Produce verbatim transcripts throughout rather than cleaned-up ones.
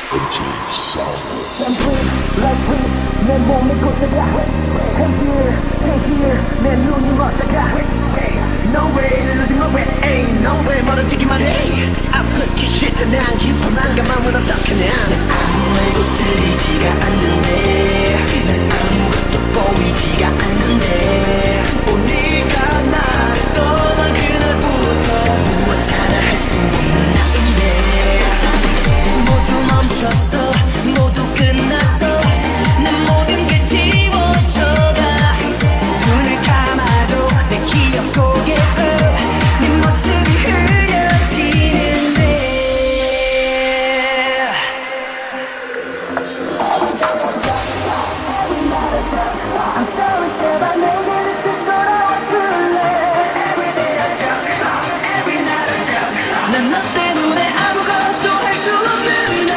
내 몸에 꽂아가 Hey here, hey here 내 눈이 멋져가 No way, losing my way Ain't no way 멀어지기만 해 아프기 싫다 난 깊어만 감함은 어떡하냐 아무 말도 들리지가 않는데 난 아무것도 보이지가 않는데 오늘가 나를 떠난 그날부터 무엇 하나 할 수 없는 나인데 모두 멈췄어 모두 끝났어 내 모든 게 지워져가 눈을 감아도 내 기억 속에서 네 모습이 흐려지는데 I'm sorry 제발 내게를 되돌아와 줄래 Every day I jump, every night I jump 난 너 때문에 아무것도 할 수 없는데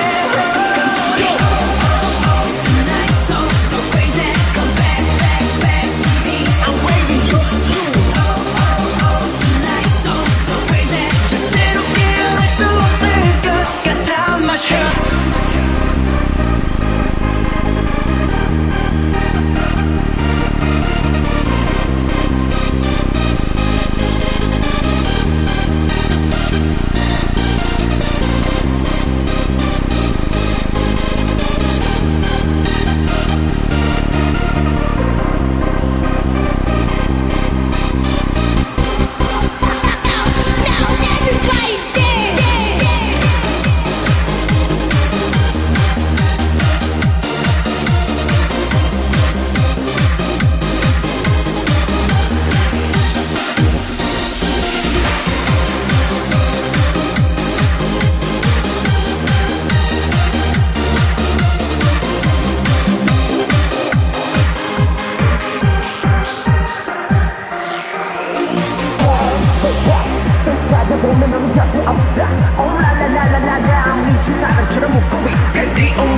보면 너는 곁에 없다 Oh la la la la la la 미친 사람처럼 웃고 있어 The only